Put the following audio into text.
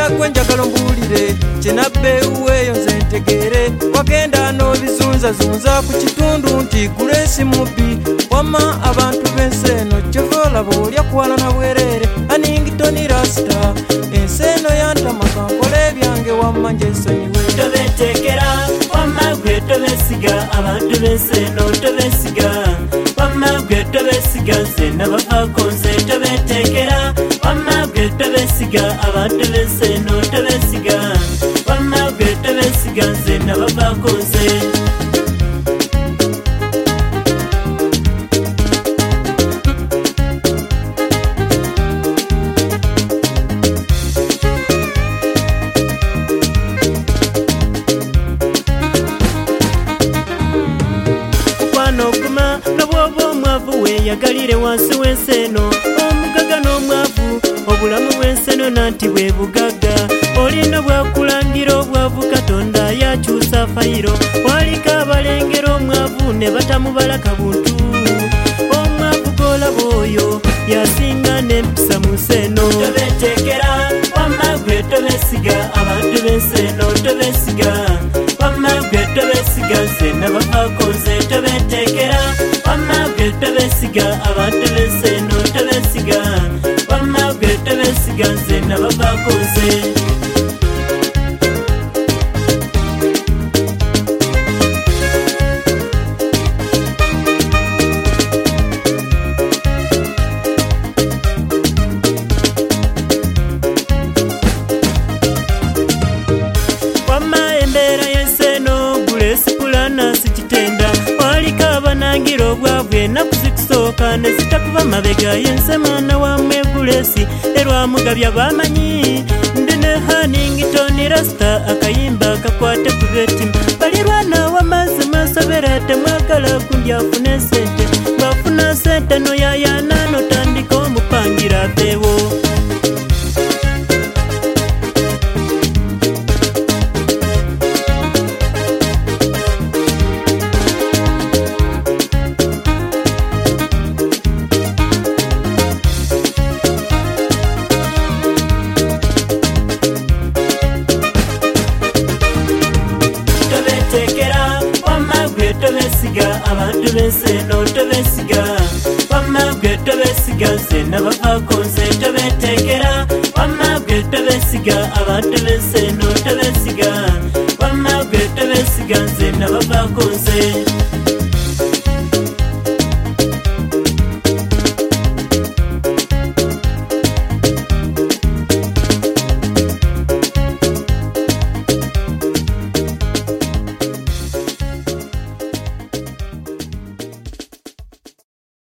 era gwe njagala ombulire kyenabbeeweeyo nze ntegeere wagenda n'obizunzazunza ku kitundu nti Grace mubbi wamma abantu b'ensi eno kyova olaba olya kuwalana bwereere Annington Rasta ensi eno yantama kankole ebyange wamma nje nsonyiwe tobetekera wamma gwe tobesiga abantu b'ensi eno tobesiga wamma gwe tobesiga nze nabafaako nze tobetekera wamma gwe tobesiga abantu b'ensi eno tobesiga wamma gwe tobesiga nze nabafaako nze n'okuma nobwoba omwavu weyagalire wansi w'ensi eno omugaga n'omwavu obulamu bw'ensi eno nanti bwe bugagga olina bwakulangira obwavu Katonda yakyusa fayiro waliko abalengera omwavu ne batamubala kabuntu omwavu golaba oyo yasinga n'empisa mu nsi eno tobetekera wamma gwe tobesiga abantu b'ensi eno tobesiga wamma gwe tobesiga nze nabafaako nze tobetekera wamma gwe tobesiga abantu b'ensi eno tobesiga wamma gwe tobesiga nze nabafaako nze ngira obwavu ennaku zikusooka ne zitakuba mabega yense mwana wammwe Grace erwamugabya bamanyi ndi ne Annington Rasta akayimba kakwate ku betimu balirwana w'amazzi mwasobera temwagala gundi afune sente bwafuna sente noyayana notandika omupangira abeewo tobesiga abantu b'ensi eno tobesiga wamma gwe tobesiga nze nabafaako nze tobetekera wamma gwe tobesiga abantu b'ensi eno